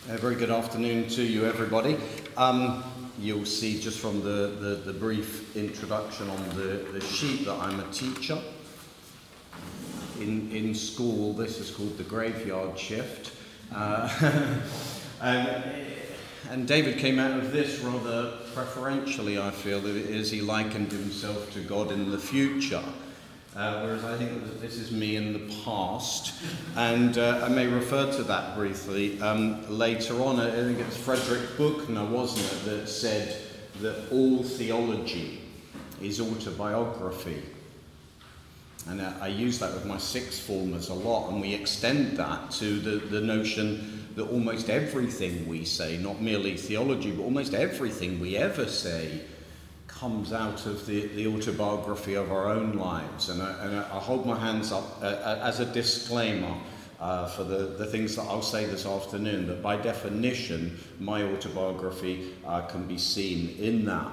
A very good afternoon to you, everybody. You'll see just from the brief introduction on the sheet that I'm a teacher. In school, this is called the graveyard shift. And David came out of this rather preferentially, I feel, as he likened himself to God in the future. Whereas I think that this is me in the past, and I may refer to that briefly later on. I think it's Frederick Buechner, wasn't it, that said that all theology is autobiography. And I use that with my sixth formers a lot, and we extend that to the notion that almost everything we say, not merely theology, but almost everything we ever say, comes out of the autobiography of our own lives. And I hold my hands up as a disclaimer for the things that I'll say this afternoon, that by definition my autobiography can be seen in that.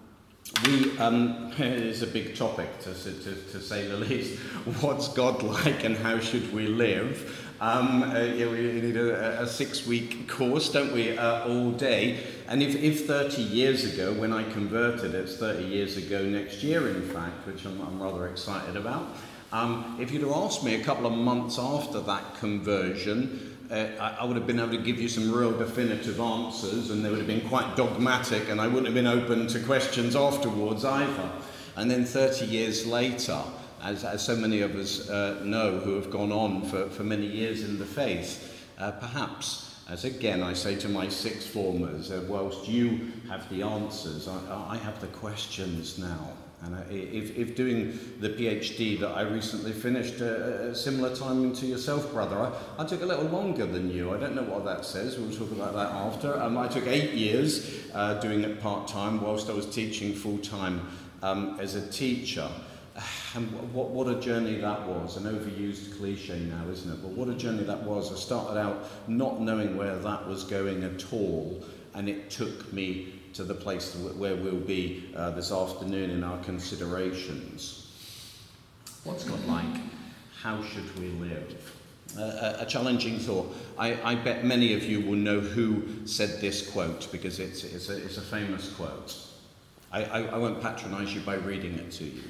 It is a big topic to say the least. What's God like and how should we live? We need a 6-week course, don't we, all day. And if 30 years ago, when I converted, it's 30 years ago next year, in fact, which I'm rather excited about. If you'd have asked me a couple of months after that conversion, I would have been able to give you some real definitive answers, and they would have been quite dogmatic, and I wouldn't have been open to questions afterwards either. And then 30 years later, as so many of us know who have gone on for many years in the faith, perhaps, as again I say to my sixth formers, whilst you have the answers, I have the questions now. And if doing the PhD that I recently finished a similar time to yourself, brother, I took a little longer than you. I don't know what that says. We'll talk about that after. I took 8 years doing it part-time whilst I was teaching full-time as a teacher. And what a journey that was. An overused cliche now, isn't it? But what a journey that was. I started out not knowing where that was going at all, and it took me to the place where we'll be this afternoon in our considerations. What's God like? How should we live? A challenging thought. I bet many of you will know who said this quote, because it's a famous quote. I won't patronise you by reading it to you.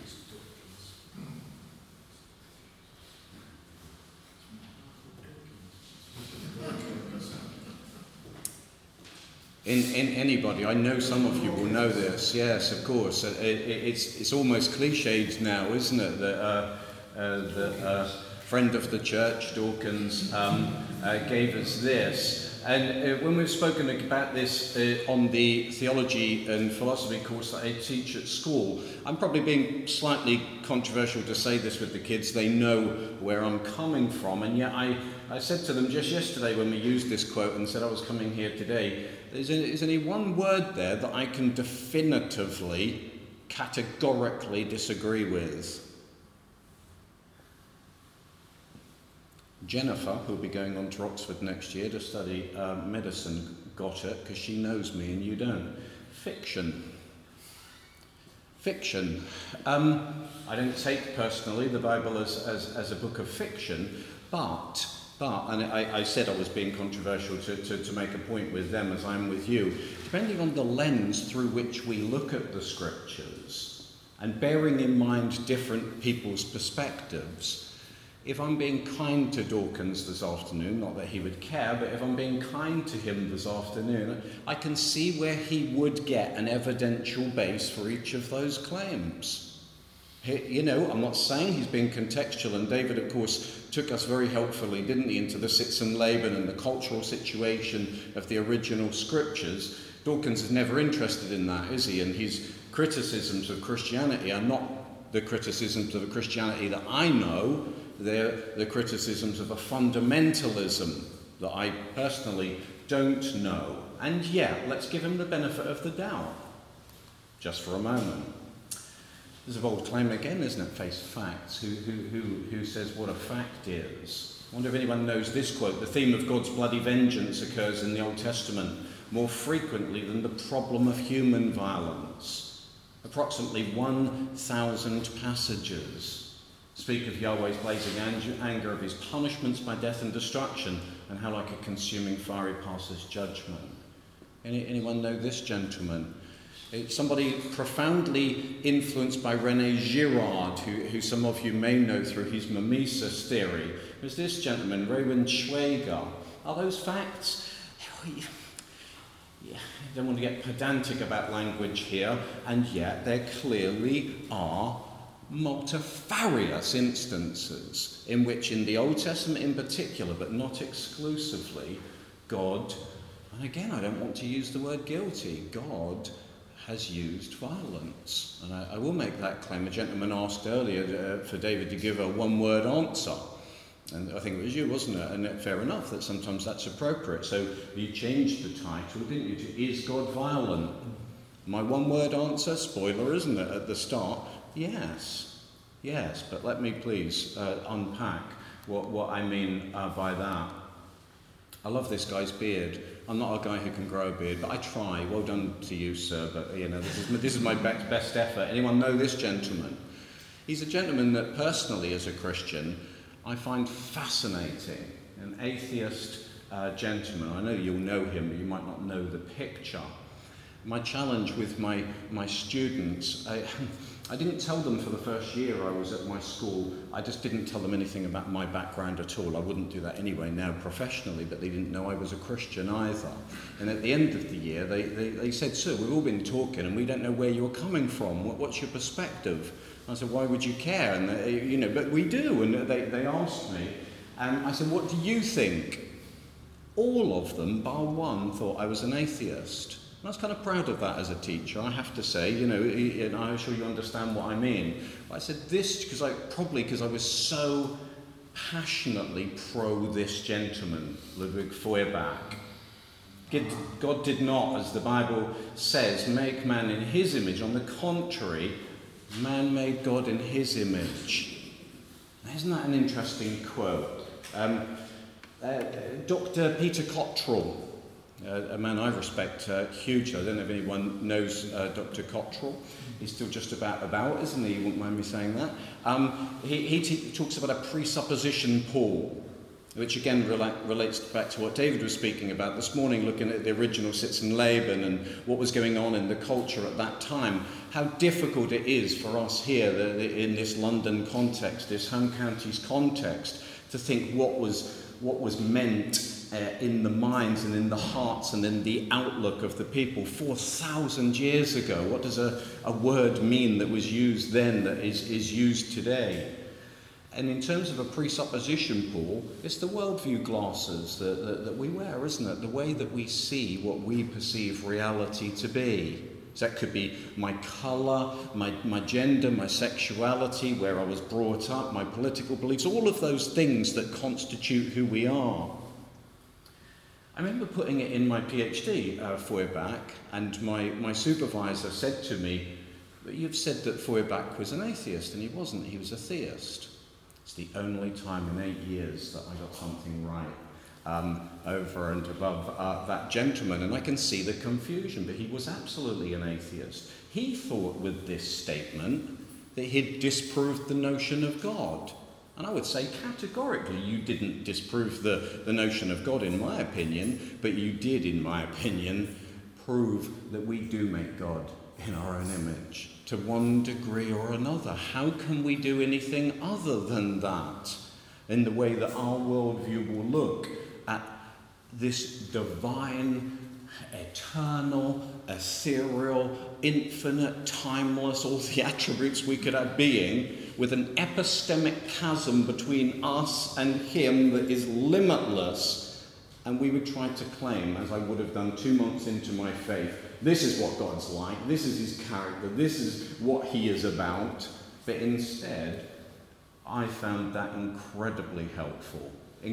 In anybody, I know some of you will know this. Yes, of course. It's almost cliched now, isn't it? That a friend of the church, Dawkins, gave us this. And when we've spoken about this on the theology and philosophy course that I teach at school, I'm probably being slightly controversial to say this with the kids. They know where I'm coming from. And yet I said to them just yesterday when we used this quote and said I was coming here today, there's only one word there that I can definitively, categorically disagree with. Jennifer, who'll be going on to Oxford next year to study medicine, got it because she knows me and you don't. Fiction. Fiction. I don't take personally the Bible as a book of fiction, but and I said I was being controversial to make a point with them as I'm with you, depending on the lens through which we look at the scriptures and bearing in mind different people's perspectives, if I'm being kind to Dawkins this afternoon, not that he would care, but if I'm being kind to him this afternoon, I can see where he would get an evidential base for each of those claims. You know, I'm not saying he's being contextual, and David, of course, took us very helpfully, didn't he, into the Sitz and Laban and the cultural situation of the original scriptures. Dawkins is never interested in that, is he? And his criticisms of Christianity are not the criticisms of a Christianity that I know. They're the criticisms of a fundamentalism that I personally don't know. And yet, let's give him the benefit of the doubt, just for a moment. There's a bold claim again, isn't it? Face facts. Who says what a fact is? I wonder if anyone knows this quote. The theme of God's bloody vengeance occurs in the Old Testament more frequently than the problem of human violence. Approximately 1,000 passages speak of Yahweh's blazing anger, of his punishments by death and destruction, and how like a consuming fire he passes judgment. Anyone know this gentleman? It's somebody profoundly influenced by René Girard, who some of you may know through his mimesis theory. There's this gentleman, Rowan Schwager. Are those facts? Yeah, I don't want to get pedantic about language here, and yet there clearly are multifarious instances in which, in the Old Testament in particular, but not exclusively, God, and again I don't want to use the word guilty, God has used violence. And I will make that claim. A gentleman asked earlier for David to give a one-word answer. And I think it was you, wasn't it? And fair enough that sometimes that's appropriate. So you changed the title, didn't you, to Is God Violent? My one-word answer, spoiler, isn't it, at the start? Yes. Yes, but let me please unpack what I mean by that. I love this guy's beard. I'm not a guy who can grow a beard, but I try. Well done to you, sir, but this is my best effort. Anyone know this gentleman? He's a gentleman that personally, as a Christian, I find fascinating. An atheist gentleman. I know you'll know him, but you might not know the picture. My challenge with my students, I didn't tell them for the first year I was at my school, I just didn't tell them anything about my background at all. I wouldn't do that anyway now professionally, but they didn't know I was a Christian either. And at the end of the year, they said, "Sir, we've all been talking and we don't know where you're coming from. What's your perspective?" I said, "Why would you care?" And but we do. And they asked me, and I said, "What do you think?" All of them, bar one, thought I was an atheist. And I was kind of proud of that as a teacher, I have to say, and I'm sure you understand what I mean. But I said this because I was so passionately pro this gentleman, Ludwig Feuerbach. God did not, as the Bible says, make man in his image. On the contrary, man made God in his image. Now, isn't that an interesting quote? Dr. Peter Cottrell, a man I respect hugely. I don't know if anyone knows Dr. Cottrell. He's still just about, isn't he? You wouldn't mind me saying that. He talks about a presupposition pool, which again relates back to what David was speaking about this morning, looking at the original Sitzenleben and what was going on in the culture at that time. How difficult it is for us here in this London context, this home counties context, to think what was meant in the minds and in the hearts and in the outlook of the people 4,000 years ago. What does a word mean that was used then that is used today? And in terms of a presupposition pool, it's the worldview glasses that we wear, isn't it? The way that we see what we perceive reality to be. So that could be my colour, my gender, my sexuality, where I was brought up, my political beliefs, all of those things that constitute who we are. I remember putting it in my PhD, Feuerbach, and my supervisor said to me, "But you've said that Feuerbach was an atheist," and he wasn't, he was a theist. It's the only time in 8 years that I got something right over and above that gentleman, and I can see the confusion, but he was absolutely an atheist. He thought with this statement that he'd disproved the notion of God. And I would say categorically, you didn't disprove the notion of God, in my opinion, but you did, in my opinion, prove that we do make God in our own image, to one degree or another. How can we do anything other than that in the way that our worldview will look at this divine, eternal, ethereal, infinite, timeless, all the attributes we could have being, with an epistemic chasm between us and him that is limitless, and we would try to claim, as I would have done 2 months into my faith, this is what God's like, this is his character, this is what he is about. But instead, I found that incredibly helpful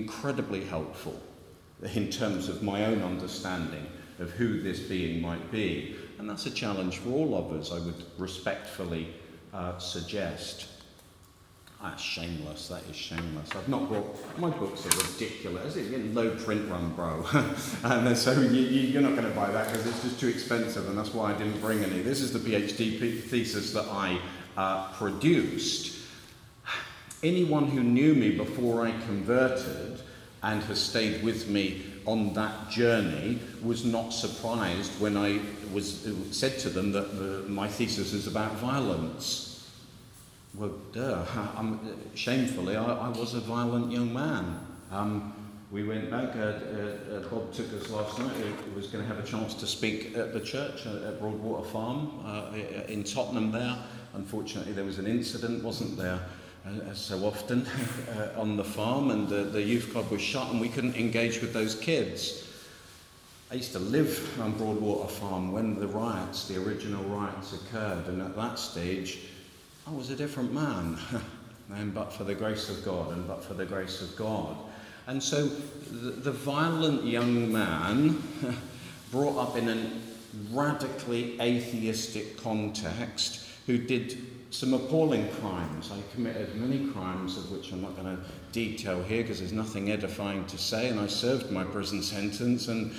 in terms of my own understanding of who this being might be. And that's a challenge for all of us, I would respectfully suggest. That's shameless, that is shameless. I've not bought, my books are ridiculous. It's a low print run, bro. And so you're not going to buy that because it's just too expensive, and that's why I didn't bring any. This is the PhD thesis that I produced. Anyone who knew me before I converted and has stayed with me on that journey, was not surprised when I said to them that my thesis is about violence. Well, shamefully, I was a violent young man. We went back, Bob took us last night, he was going to have a chance to speak at the church at Broadwater Farm in Tottenham there. Unfortunately, there was an incident, wasn't there, as so often on the farm, and the youth club was shut and we couldn't engage with those kids. I used to live on Broadwater Farm when the original riots occurred, and at that stage I was a different man, and but for the grace of God. And so the violent young man brought up in a radically atheistic context who did some appalling crimes. I committed many crimes of which I'm not going to detail here because there's nothing edifying to say, and I served my prison sentence and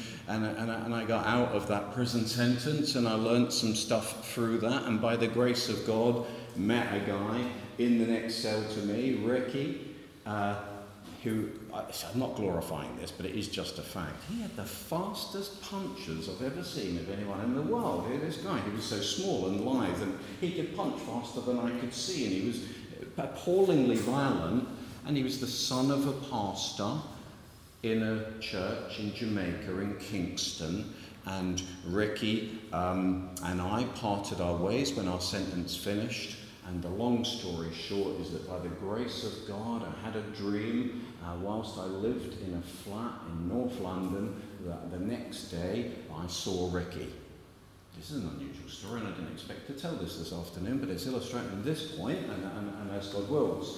I got out of that prison sentence, and I learnt some stuff through that, and by the grace of God met a guy in the next cell to me, Ricky, who, I'm not glorifying this, but it is just a fact. He had the fastest punches I've ever seen of anyone in the world. This guy, he was so small and lithe, and he could punch faster than I could see, and he was appallingly violent, and he was the son of a pastor in a church in Jamaica, in Kingston, and Ricky and I parted our ways when our sentence finished. And the long story short is that by the grace of God, I had a dream whilst I lived in a flat in North London that the next day I saw Ricky. This is an unusual story, and I didn't expect to tell this afternoon, but it's illustrating this point, and as God wills.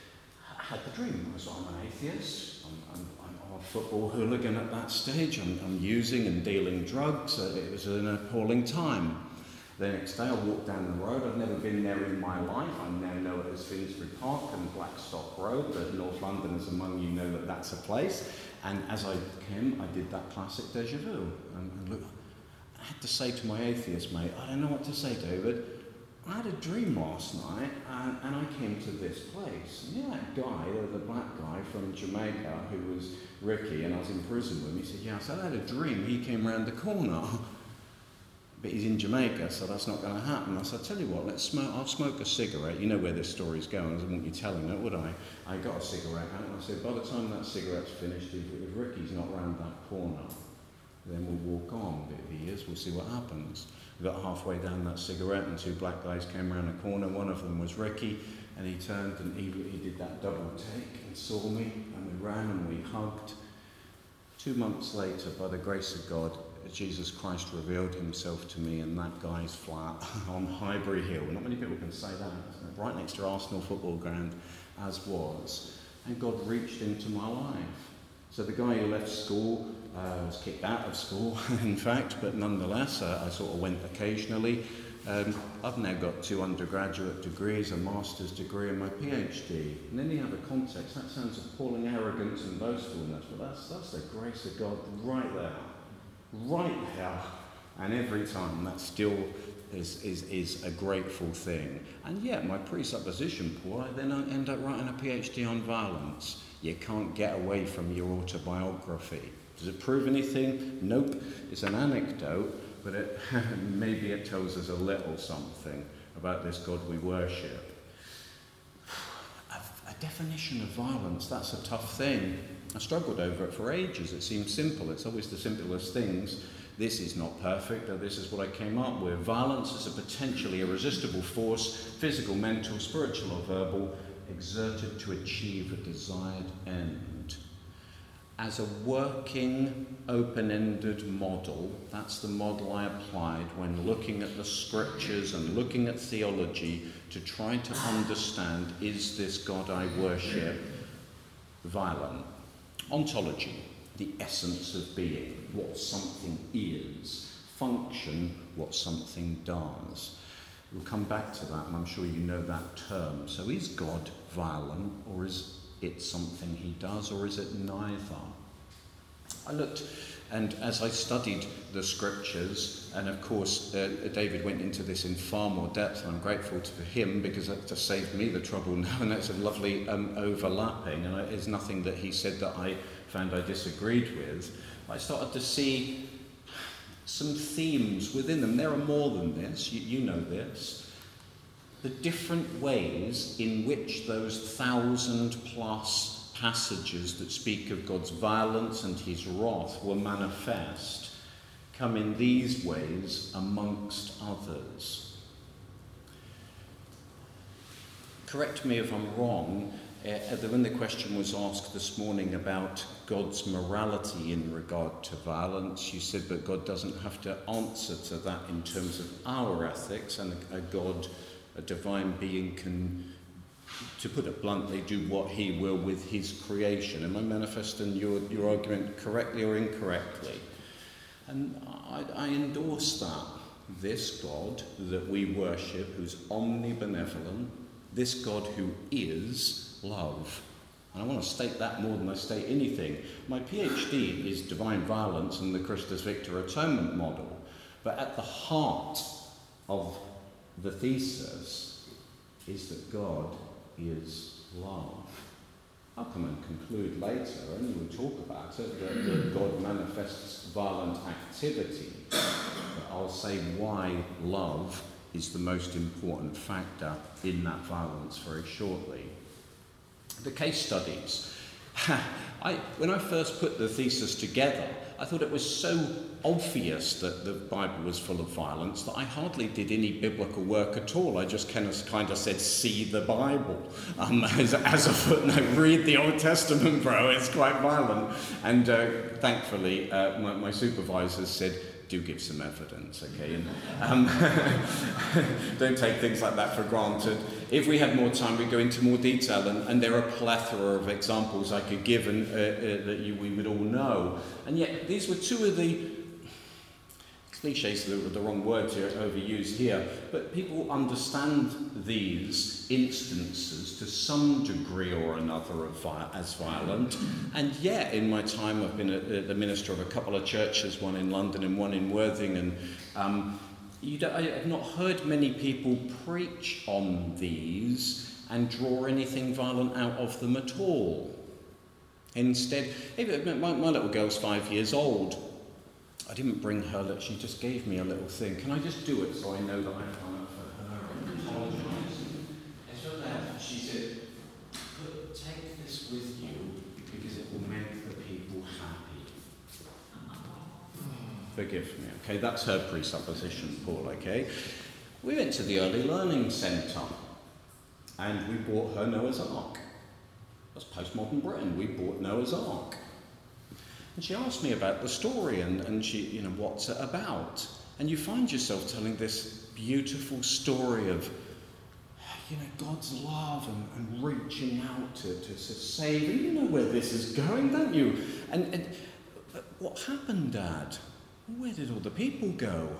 I had the dream. So I'm an atheist. I'm a football hooligan at that stage. I'm using and dealing drugs. It was an appalling time. The next day I walked down the road. I've never been there in my life. I now know it as Finsbury Park and Blackstock Road, but North Londoners among you know that that's a place. And as I came, I did that classic deja vu. And look, I had to say to my atheist mate, I don't know what to say, David. I had a dream last night, and I came to this place. And you know that guy, the black guy from Jamaica, who was Ricky, and I was in prison with him, he said, yeah, so I had a dream. He came round the corner. But he's in Jamaica, so that's not going to happen. I said, I'll tell you what, I'll smoke a cigarette. You know where this story's going. I wouldn't be telling it, would I? I got a cigarette out, and I said, by the time that cigarette's finished, if Ricky's not round that corner, then we'll walk on. But if he is, we'll see what happens. We got halfway down that cigarette, and two black guys came around the corner. One of them was Ricky, and he turned and he did that double take and saw me, and we ran and we hugged. 2 months later, by the grace of God, Jesus Christ revealed himself to me in that guy's flat on Highbury Hill. Not many people can say that. Right next to Arsenal football ground, as was. And God reached into my life. So the guy who left school was kicked out of school, in fact, but nonetheless, I sort of went occasionally. I've now got 2 undergraduate degrees, a master's degree, and my PhD. In any other context, that sounds appalling arrogance and boastfulness, but that's the grace of God right there. Right there, and every time that still is a grateful thing. And yet my presupposition, Paul, I then end up writing a PhD on violence. You can't get away from your autobiography. Does it prove anything? Nope. It's an anecdote, but maybe it tells us a little something about this God we worship. A definition of violence, that's a tough thing. I struggled over it for ages. It seems simple. It's always the simplest things. This is not perfect, or this is what I came up with. Violence is a potentially irresistible force, physical, mental, spiritual, or verbal, exerted to achieve a desired end. As a working, open-ended model, that's the model I applied when looking at the scriptures and looking at theology to try to understand, is this God I worship violent? Ontology, the essence of being, what something is. Function, what something does. We'll come back to that, and I'm sure you know that term. So is God violent, or is it something he does, or is it neither? I looked, and as I studied the scriptures, and of course David went into this in far more depth, and I'm grateful to him because that just saved me the trouble now, and that's a lovely overlapping, and there's nothing that he said that I found I disagreed with, I started to see some themes within them. There are more than this, you know this. The different ways in which those 1,000+ passages that speak of God's violence and his wrath were manifest come in these ways amongst others. Correct me if I'm wrong, when the question was asked this morning about God's morality in regard to violence, you said that God doesn't have to answer to that in terms of our ethics, and a God, a divine being, can, to put it bluntly, do what he will with his creation. Am I manifesting your argument correctly or incorrectly? And I endorse that. This God that we worship, who's omnibenevolent, this God who is love. And I want to state that more than I state anything. My PhD is divine violence and the Christus Victor atonement model. But at the heart of the thesis is that God is love. I'll come and conclude later, and we'll talk about it, that God manifests violent activity. But I'll say why love is the most important factor in that violence very shortly. The case studies. When I first put the thesis together, I thought it was so obvious that the Bible was full of violence that I hardly did any biblical work at all. I just kind of said, see the Bible. As a footnote, read the Old Testament, bro, it's quite violent. And thankfully, my supervisors said, do give some evidence, okay? And don't take things like that for granted. If we had more time, we'd go into more detail, and there are a plethora of examples I could give and that we would all know. And yet, these were two of the cliches, the wrong word to overuse here, but people understand these instances to some degree or another as violent. And yet, in my time, I've been the minister of a couple of churches, one in London and one in Worthing, and I have not heard many people preach on these and draw anything violent out of them at all. Instead, my little girl's 5 years old. I didn't bring her, she just gave me a little thing. Can I just do it so I know that I've done it for her? I apologise. It's from there. She said, take this with you because it will make the people happy. Forgive me, okay? That's her presupposition, Paul, okay? We went to the Early Learning Centre and we bought her Noah's Ark. That's postmodern Britain. We bought Noah's Ark. And she asked me about the story and she, what's it about? And you find yourself telling this beautiful story of, God's love and reaching out to save. And you know where this is going, don't you? And what happened, Dad? Where did all the people go?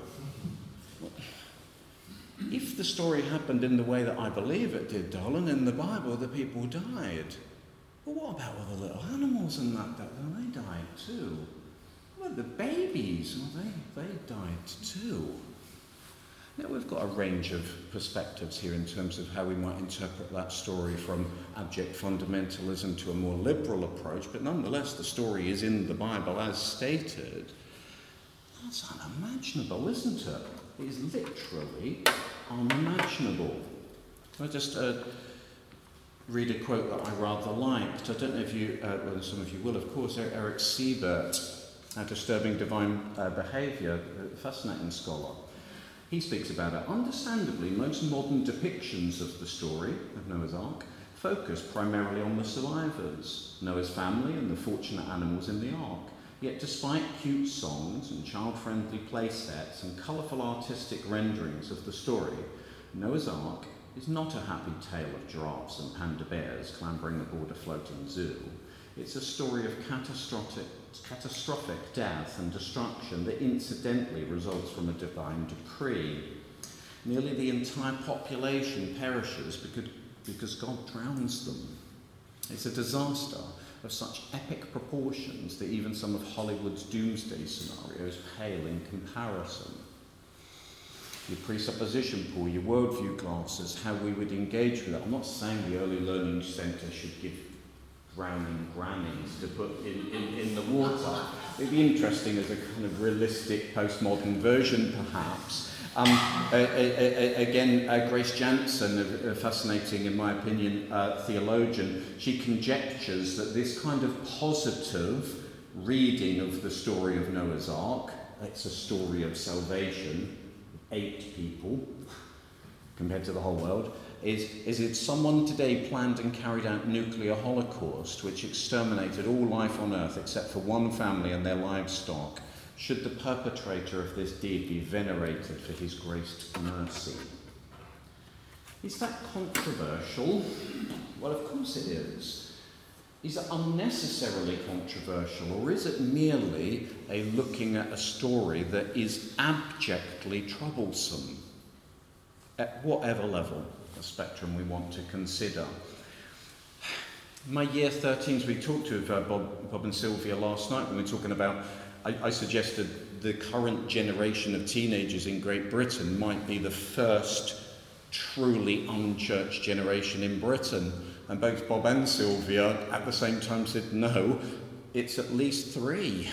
If the story happened in the way that I believe it did, darling, in the Bible, the people died. Well, what about all the little animals and that? Well, they died too. Well, the babies, they died too. Now, we've got a range of perspectives here in terms of how we might interpret that story, from abject fundamentalism to a more liberal approach, but nonetheless, the story is in the Bible as stated. That's unimaginable, isn't it? It is literally unimaginable. I just read a quote that I rather liked. I don't know if you, some of you will, of course, Eric Siebert, Disturbing Divine Behaviour, a fascinating scholar. He speaks about it. Understandably, most modern depictions of the story of Noah's Ark focus primarily on the survivors, Noah's family and the fortunate animals in the ark. Yet despite cute songs and child-friendly play sets and colourful artistic renderings of the story, Noah's Ark is not a happy tale of giraffes and panda bears clambering aboard a floating zoo. It's a story of catastrophic death and destruction that incidentally results from a divine decree. Nearly the entire population perishes because God drowns them. It's a disaster of such epic proportions that even some of Hollywood's doomsday scenarios pale in comparison. Your presupposition, Paul, your worldview glasses, how we would engage with it. I'm not saying the Early Learning Centre should give drowning grannies to put in the water. It'd be interesting as a kind of realistic postmodern version, perhaps. Grace Jansen, a fascinating, in my opinion, theologian, she conjectures that this kind of positive reading of the story of Noah's Ark, it's a story of salvation, 8 people compared to the whole world, is if someone today planned and carried out nuclear holocaust which exterminated all life on earth except for one family and their livestock, should the perpetrator of this deed be venerated for his graced mercy? Is that controversial? Well, of course it is. Is it unnecessarily controversial, or is it merely a looking at a story that is abjectly troublesome at whatever level of spectrum we want to consider? My year 13s, we talked to Bob and Sylvia last night when we were talking about, I suggested the current generation of teenagers in Great Britain might be the first truly unchurched generation in Britain. And both Bob and Sylvia at the same time said, no, it's at least 3.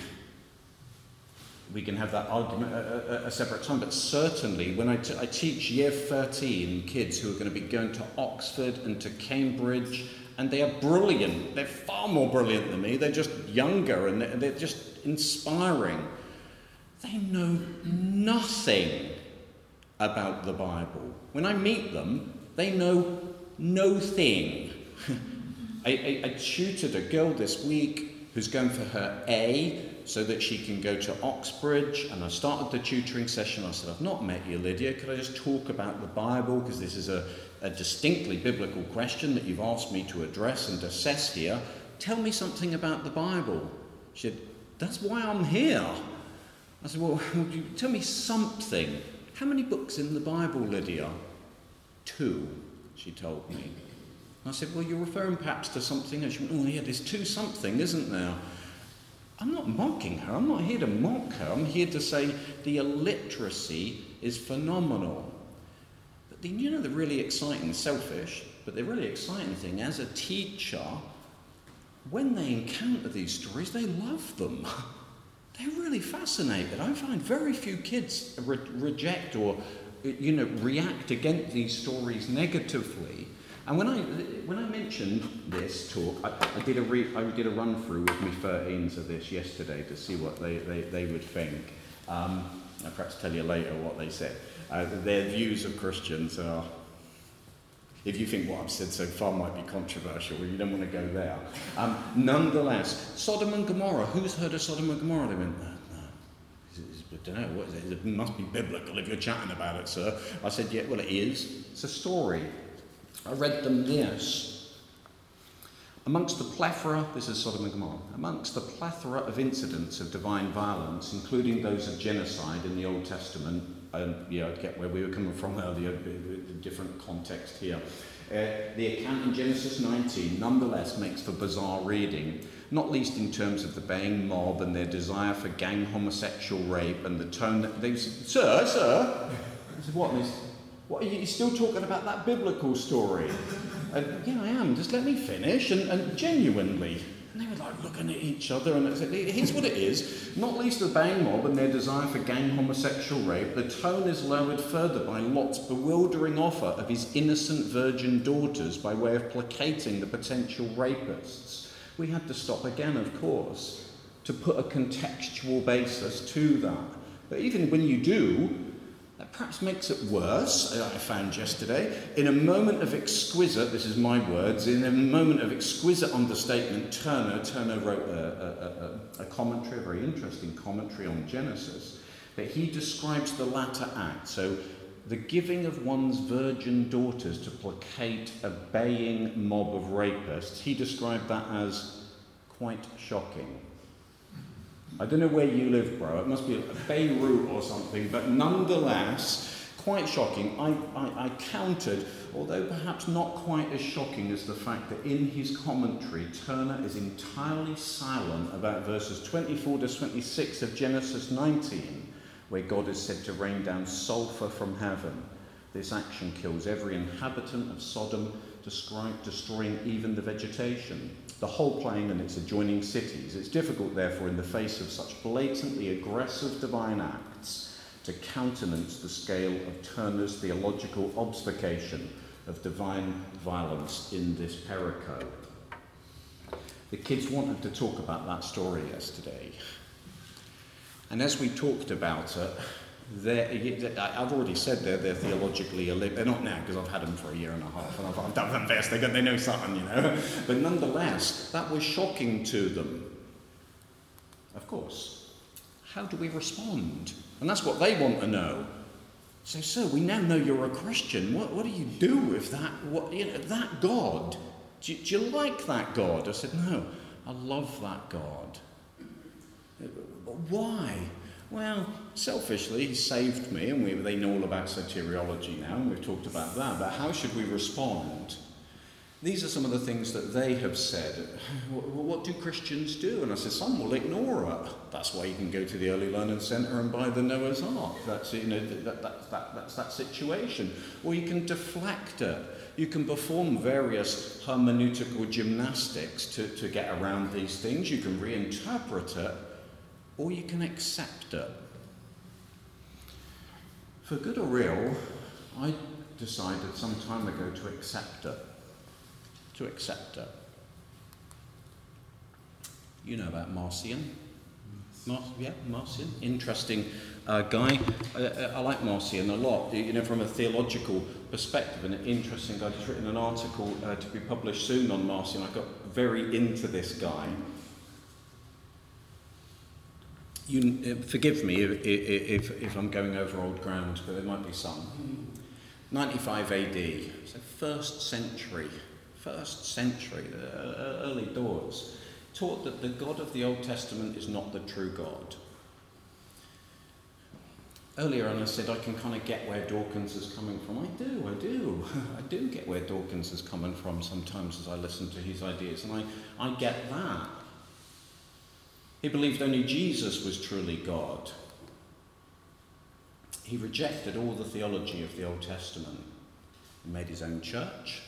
We can have that argument at a separate time, but certainly when I teach year 13 kids who are going to be going to Oxford and to Cambridge, and they are brilliant. They're far more brilliant than me. They're just younger and they're just inspiring. They know nothing about the Bible. When I meet them, they know no thing. I tutored a girl this week who's going for her A so that she can go to Oxbridge, and I started the tutoring session. I said, I've not met you, Lydia. Could I just talk about the Bible? Because this is a distinctly biblical question that you've asked me to address and assess here. Tell me something about the Bible. She said, that's why I'm here. I said, well, would you tell me something? How many books in the Bible, Lydia? 2, she told me. I said, well, you're referring perhaps to something. And she went, oh, yeah, there's 2 something, isn't there? I'm not mocking her. I'm not here to mock her. I'm here to say the illiteracy is phenomenal. But then, you know, the really exciting, selfish, but the really exciting thing, as a teacher, when they encounter these stories, they love them. They're really fascinated. I find very few kids reject or, react against these stories negatively. And when I mentioned this talk, I did a run through with my 13s of this yesterday to see what they would think. I'll perhaps tell you later what they said. Their views of Christians are, if you think what I've said so far might be controversial, you don't want to go there. Nonetheless, Sodom and Gomorrah. Who's heard of Sodom and Gomorrah? They went, no. I don't know, what is it? It must be biblical if you're chatting about it, sir. I said, yeah, well, it is. It's a story. I read them this. Amongst the plethora, this is Sodom and Gomorrah, amongst the plethora of incidents of divine violence, including those of genocide in the Old Testament, I get where we were coming from earlier, a different context here. The account in Genesis 19 nonetheless makes for bizarre reading, not least in terms of the baying mob and their desire for gang homosexual rape and the tone that they said, Sir, I said, what are you still talking about that biblical story? And yeah, I am, just let me finish, and genuinely. And they were like looking at each other, and I said, here's what it is. Not least the bang mob and their desire for gang homosexual rape, the tone is lowered further by Lot's bewildering offer of his innocent virgin daughters by way of placating the potential rapists. We had to stop again, of course, to put a contextual basis to that. But even when you do, that perhaps makes it worse, I found yesterday. In a moment of exquisite, this is my words, in a moment of exquisite understatement, Turner wrote a commentary, a very interesting commentary on Genesis, but he describes the latter act, so the giving of one's virgin daughters to placate a baying mob of rapists, he described that as quite shocking. I don't know where you live, bro. It must be Beirut or something, but nonetheless, quite shocking. I counted, although perhaps not quite as shocking as the fact that in his commentary, Turner is entirely silent about verses 24 to 26 of Genesis 19, where God is said to rain down sulfur from heaven. This action kills every inhabitant of Sodom, destroying even the vegetation, the whole plain and its adjoining cities. It's difficult, therefore, in the face of such blatantly aggressive divine acts, to countenance the scale of Turner's theological obfuscation of divine violence in this pericope. The kids wanted to talk about that story yesterday. And as we talked about it, I've already said they're theologically illiterate. They're not now, because I've had them for a year and a half, and I've done them best. They know something, But nonetheless, that was shocking to them. Of course. How do we respond? And that's what they want to know. So, sir, we now know you're a Christian. What do you do with that? That God. Do you like that God? I said, no, I love that God. Why? Well, selfishly, he saved me, and they know all about soteriology now, and we've talked about that, but how should we respond? These are some of the things that they have said. What do Christians do? And I said, some will ignore it. That's why you can go to the Early Learning Centre and buy the Noah's Ark. That's that situation. Or you can deflect it. You can perform various hermeneutical gymnastics to get around these things. You can reinterpret it, or you can accept it. For good or ill, I decided some time ago to accept it. You know about Marcion? Marcion. Interesting guy. I like Marcion a lot, from a theological perspective, and an interesting guy. He's written an article to be published soon on Marcion. I got very into this guy. Forgive me if I'm going over old ground, but there might be some. 95 AD, so first century, early doors, taught that the God of the Old Testament is not the true God. Earlier on I said I can kind of get where Dawkins is coming from. I do. I do get where Dawkins is coming from sometimes as I listen to his ideas, and I get that. He believed only Jesus was truly God. He rejected all the theology of the Old Testament. He made his own church,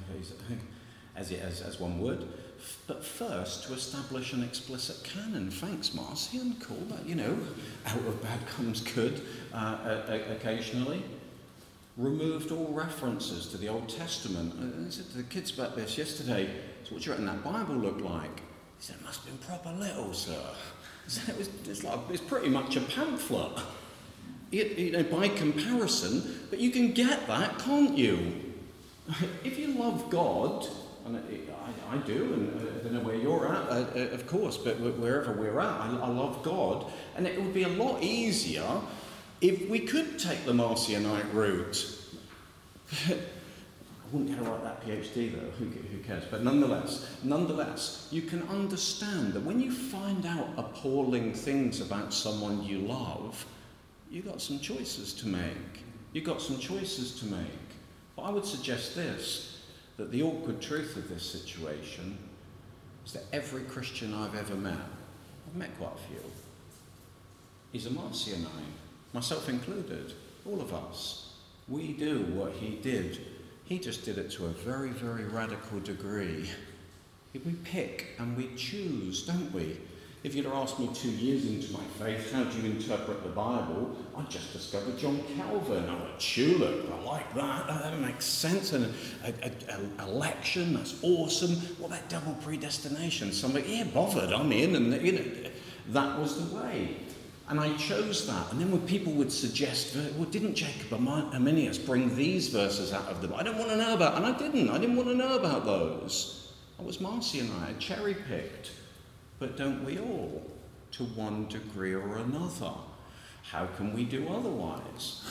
as one would, but first to establish an explicit canon. Thanks, Marcion. Cool. Out of bad comes good occasionally. Removed all references to the Old Testament. I said to the kids about this yesterday. So what do you reckon that Bible looked like? He said, it must have been proper little, sir. So it's pretty much a pamphlet. By comparison, but you can get that, can't you? If you love God, and I do, and I don't know where you're at, of course, but wherever we're at, I love God, and it would be a lot easier if we could take the Marcionite route. I wouldn't get to write that PhD though, who cares? But nonetheless, you can understand that when you find out appalling things about someone you love, you've got some choices to make. But I would suggest this, that the awkward truth of this situation is that every Christian I've ever met, I've met quite a few, is a Marcionite, myself included, all of us. We do what he did. He just did it to a very, very radical degree. We pick and we choose, don't we? If you'd have asked me 2 years into my faith, how do you interpret the Bible? I just discovered John Calvin. I'm a tulip. I like that. That makes sense. And an election, that's awesome. What about double predestination? Somebody, bothered, I'm in. And, that was the way. And I chose that. And then when people would suggest, well, didn't Jacob Arminius bring these verses out of them? I don't want to know about, and I didn't want to know about those. I was Marcionite, cherry-picked. But don't we all, to one degree or another? How can we do otherwise?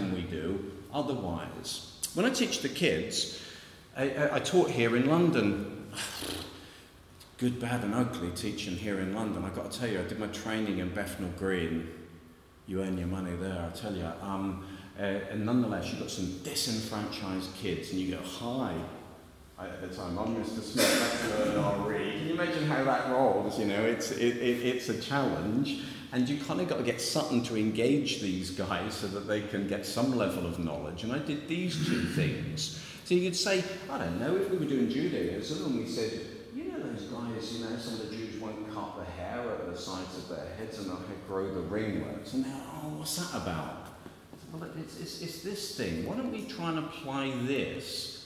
When I teach the kids, I taught here in London. Good, bad and ugly teaching here in London. I've got to tell you, I did my training in Bethnal Green. You earn your money there, I tell you. And nonetheless, you've got some disenfranchised kids, and you go, hi. At the time, I'm Mr. Smith, that's an RE. Can you imagine how that rolls? It's a challenge. And you kind of got to get something to engage these guys so that they can get some level of knowledge. And I did these two things. So you'd say, I don't know, if we were doing Judaism and we said, you know those guys, some of the Jews won't cut the hair at the sides of their heads and they'll grow the ringlets. And they're, what's that about? Well, it's this thing. Why don't we try and apply this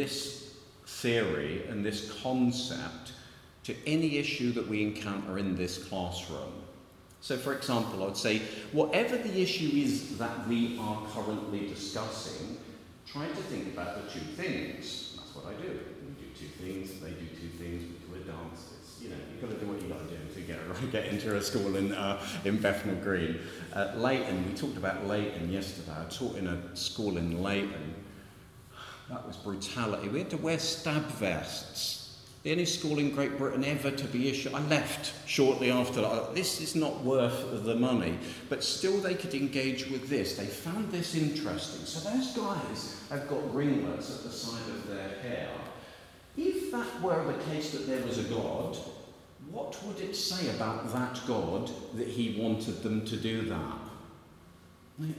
theory and this concept to any issue that we encounter in this classroom? So, for example, I'd say, whatever the issue is that we are currently discussing, try to think about the two things. That's what I do. We do two things, they do two things, we do a dance. You've got to do what you've got to do to get into a school in Bethnal Green. Leighton, we talked about Leighton yesterday. I taught in a school in Leighton. That was brutality. We had to wear stab vests. The only school in Great Britain ever to be issued. I left shortly after that. This is not worth the money. But still they could engage with this. They found this interesting. So those guys have got ringlets at the side of their hair. If that were the case that there was a God, what would it say about that God that he wanted them to do that? Like,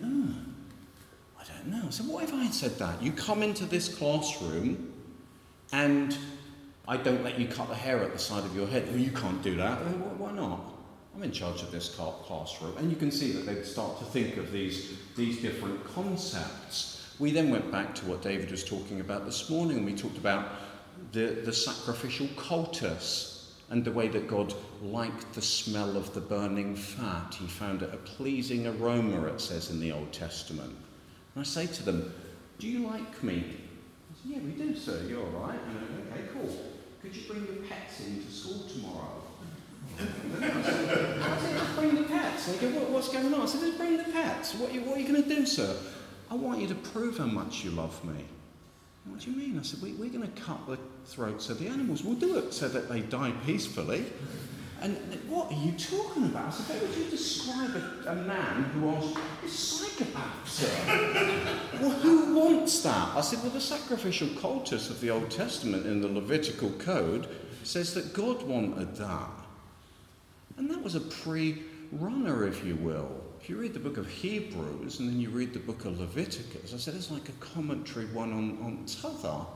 I don't know. So what if I had said that? You come into this classroom and I don't let you cut the hair at the side of your head. Well, you can't do that. Why not? I'm in charge of this classroom. And you can see that they'd start to think of these different concepts. We then went back to what David was talking about this morning, and we talked about the sacrificial cultus and the way that God liked the smell of the burning fat. He found it a pleasing aroma, it says in the Old Testament. And I say to them, do you like me? I said, yeah, we do, sir. You're all right. And I go, okay, cool. Could you bring your pets into school tomorrow? I said, just bring the pets. And they go, what's going on? I said, just bring the pets. What are you going to do, sir? I want you to prove how much you love me. What do you mean? I said, we're going to cut the throats of the animals. We'll do it so that they die peacefully. And what are you talking about? I said, how would you describe a man who asked, "You're a psychopath, sir?" Well, who wants that? I said, well, the sacrificial cultus of the Old Testament in the Levitical Code says that God wanted that. And that was a pre-runner, if you will. If you read the book of Hebrews and then you read the book of Leviticus, I said it's like a commentary one on t'other.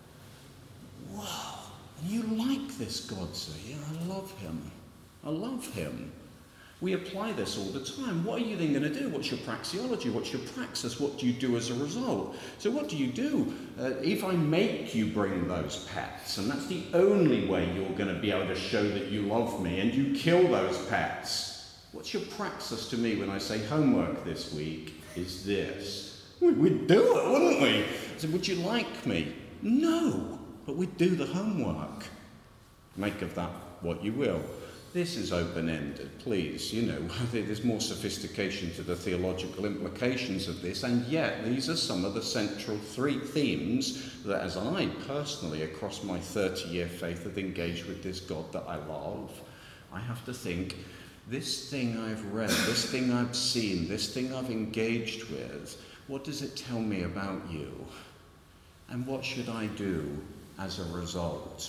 Wow. And you like this God, sir? Yeah, I love him. I love him. We apply this all the time. What are you then going to do? What's your praxeology? What's your praxis? What do you do as a result? So what do you do? If I make you bring those pets, and that's the only way you're going to be able to show that you love me, and you kill those pets, what's your praxis to me when I say homework this week is this? We'd do it, wouldn't we? I said, would you like me? No, but we'd do the homework. Make of that what you will. This is open-ended, please. There's more sophistication to the theological implications of this, and yet these are some of the central three themes that, as I personally, across my 30-year faith, have engaged with this God that I love. I have to think, this thing I've read, this thing I've seen, this thing I've engaged with, what does it tell me about you? And what should I do as a result?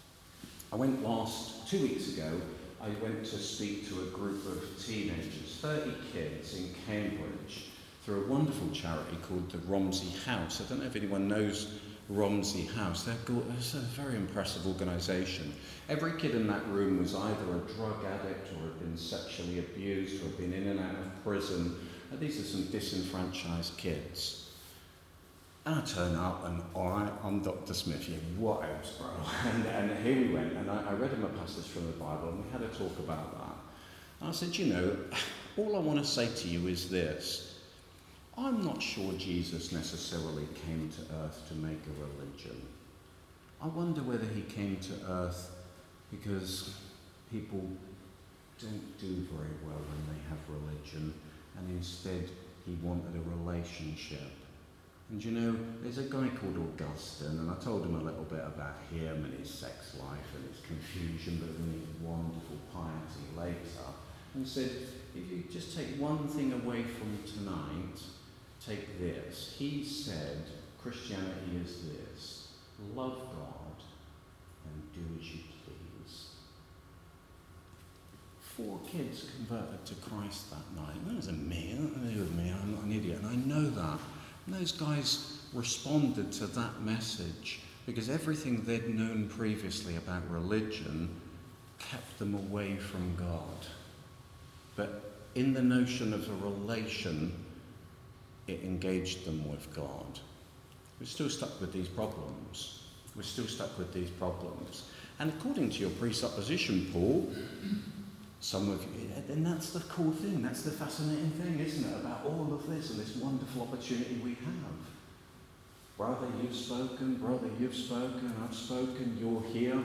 I went 2 weeks ago, I went to speak to a group of teenagers, 30 kids in Cambridge, through a wonderful charity called the Romsey House. I don't know if anyone knows Romsey House. It's a very impressive organisation. Every kid in that room was either a drug addict or had been sexually abused or had been in and out of prison. And these are some disenfranchised kids. And I turn up and, all right, I'm Dr. Smith. Yeah, what else, bro? And here we went, and I read him a passage from the Bible, and we had a talk about that. And I said, all I want to say to you is this. I'm not sure Jesus necessarily came to earth to make a religion. I wonder whether he came to earth because people don't do very well when they have religion, and instead he wanted a relationship. And there's a guy called Augustine, and I told him a little bit about him and his sex life and his confusion, but then his wonderful piety later. And he said, if you just take one thing away from tonight, take this. He said, Christianity is this: love God and do as you please. 4 kids converted to Christ that night. That wasn't me. That was me. I'm not an idiot. And I know that. And those guys responded to that message because everything they'd known previously about religion kept them away from God. But in the notion of a relation, it engaged them with God. We're still stuck with these problems. And according to your presupposition, Paul, some of you, and that's the cool thing, that's the fascinating thing, isn't it, about all of this and this wonderful opportunity we have. Brother, you've spoken, I've spoken, you're here.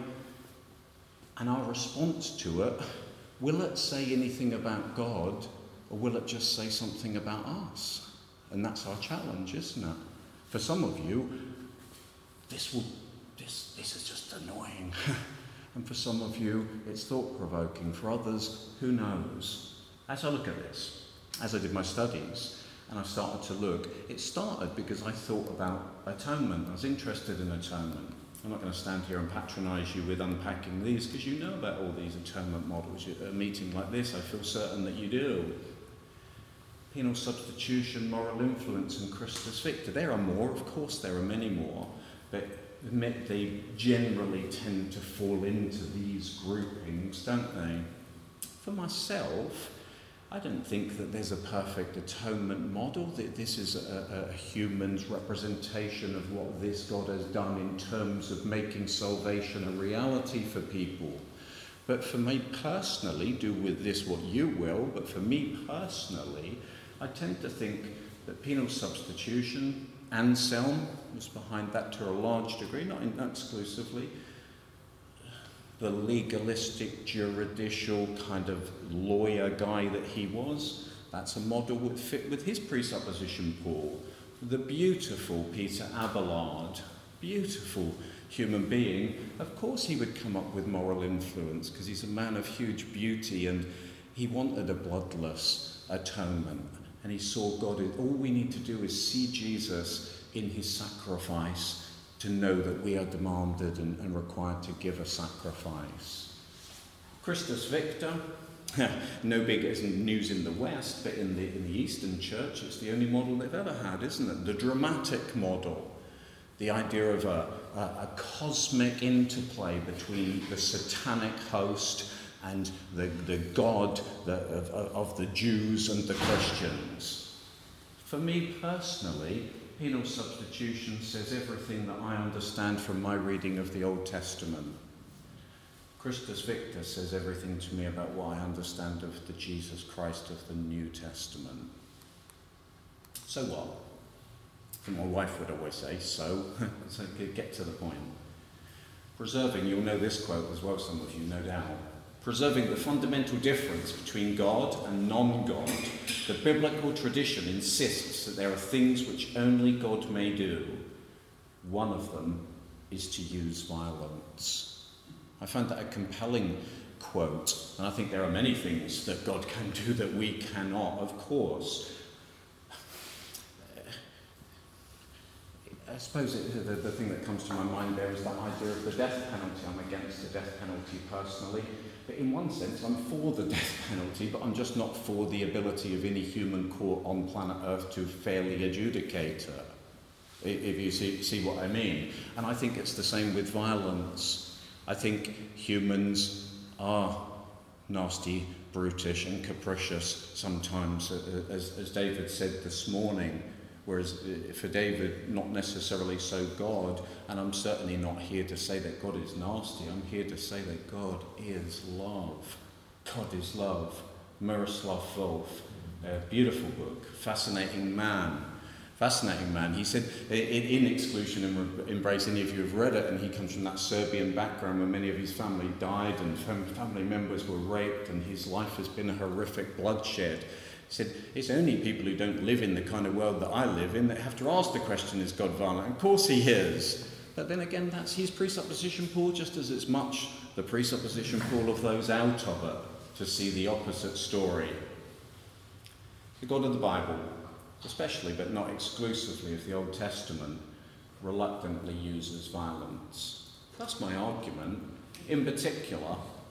And our response to it, will it say anything about God, or will it just say something about us? And that's our challenge, isn't it? For some of you, this is just annoying. And for some of you, it's thought-provoking. For others, who knows? As I look at this, as I did my studies, and I started to look, it started because I thought about atonement. I was interested in atonement. I'm not going to stand here and patronise you with unpacking these, because you know about all these atonement models. At a meeting like this, I feel certain that you do. Penal substitution, moral influence, and Christus Victor. There are more, of course there are many more, but admit they generally tend to fall into these groupings, don't they? For myself, I don't think that there's a perfect atonement model, that this is a human's representation of what this God has done in terms of making salvation a reality for people. But for me personally, do with this what you will, but for me personally, I tend to think that penal substitution, Anselm was behind that to a large degree, not exclusively. The legalistic, juridical kind of lawyer guy that he was, that's a model that would fit with his presupposition, Paul. The beautiful Peter Abelard, beautiful human being, of course he would come up with moral influence because he's a man of huge beauty and he wanted a bloodless atonement. And he saw God. All we need to do is see Jesus in his sacrifice to know that we are demanded and required to give a sacrifice. Christus Victor, no big news in the West, but in the Eastern Church, it's the only model they've ever had, isn't it? The dramatic model. The idea of a cosmic interplay between the satanic host and the God of the Jews and the Christians. For me personally, penal substitution says everything that I understand from my reading of the Old Testament. Christus Victor says everything to me about what I understand of the Jesus Christ of the New Testament. So what? And my wife would always say, so get to the point. Preserving, you'll know this quote as well, some of you, no doubt. Preserving the fundamental difference between God and non-God, the biblical tradition insists that there are things which only God may do. One of them is to use violence. I found that a compelling quote, and I think there are many things that God can do that we cannot, of course. I suppose the thing that comes to my mind there is that idea of the death penalty. I'm against the death penalty personally. But in one sense, I'm for the death penalty, but I'm just not for the ability of any human court on planet Earth to fairly adjudicate it, if you see what I mean. And I think it's the same with violence. I think humans are nasty, brutish, and capricious sometimes, as David said this morning. Whereas for David, not necessarily so God, and I'm certainly not here to say that God is nasty. I'm here to say that God is love. God is love. Miroslav Volf, a beautiful book, fascinating man. He said, in Exclusion and Embrace, any of you have read it, and he comes from that Serbian background where many of his family died and family members were raped, and his life has been a horrific bloodshed. He said, it's only people who don't live in the kind of world that I live in that have to ask the question, is God violent? Of course he is. But then again, that's his presupposition, Paul, just as it's much the presupposition, Paul, of those out of it, to see the opposite story. The God of the Bible, especially but not exclusively of the Old Testament, reluctantly uses violence. That's my argument, in particular,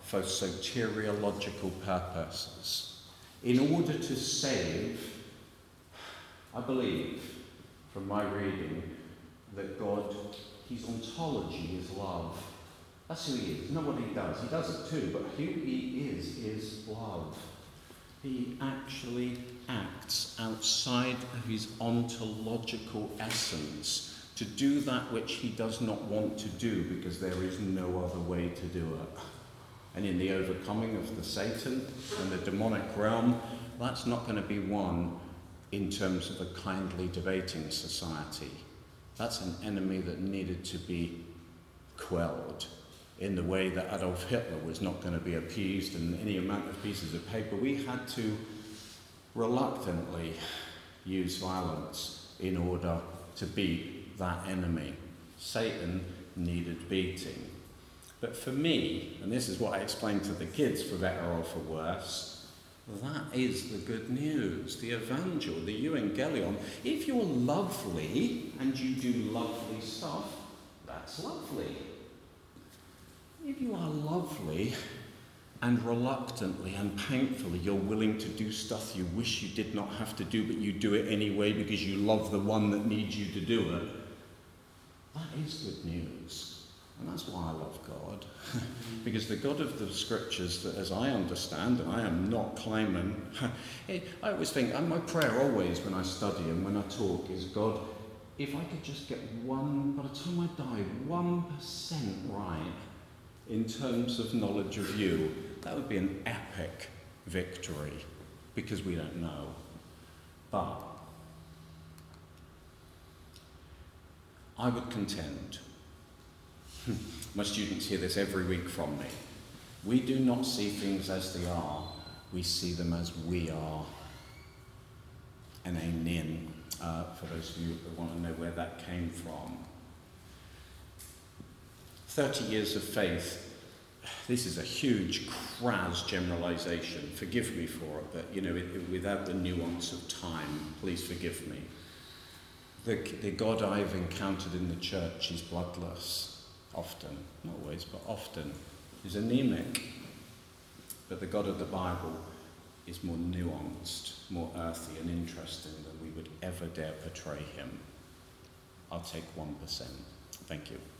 for soteriological purposes. In order to save, I believe, from my reading, that God, his ontology is love. That's who he is, not what he does. He does it too, but who he is love. He actually acts outside of his ontological essence to do that which he does not want to do because there is no other way to do it. And in the overcoming of the Satan and the demonic realm, that's not going to be won in terms of a kindly debating society. That's an enemy that needed to be quelled in the way that Adolf Hitler was not going to be appeased in any amount of pieces of paper. We had to reluctantly use violence in order to beat that enemy. Satan needed beating. But for me, and this is what I explained to the kids, for better or for worse, that is the good news, the evangel, the euangelion. If you're lovely and you do lovely stuff, that's lovely. If you are lovely and reluctantly and painfully you're willing to do stuff you wish you did not have to do, but you do it anyway because you love the one that needs you to do it, that is good news. And that's why I love God. Because the God of the scriptures, that as I understand, and I am not claiming, I always think, and my prayer always when I study and when I talk is, God, if I could just get by the time I die, 1% right in terms of knowledge of you, that would be an epic victory, because we don't know. But I would contend, my students hear this every week from me, we do not see things as they are, we see them as we are. And amen, for those of you who want to know where that came from. 30 years of faith. This is a huge, crass generalization. Forgive me for it, but, without the nuance of time, please forgive me. The God I've encountered in the church is bloodless. Often, not always, but often, is anemic. But the God of the Bible is more nuanced, more earthy and interesting than we would ever dare portray him. I'll take 1%. Thank you.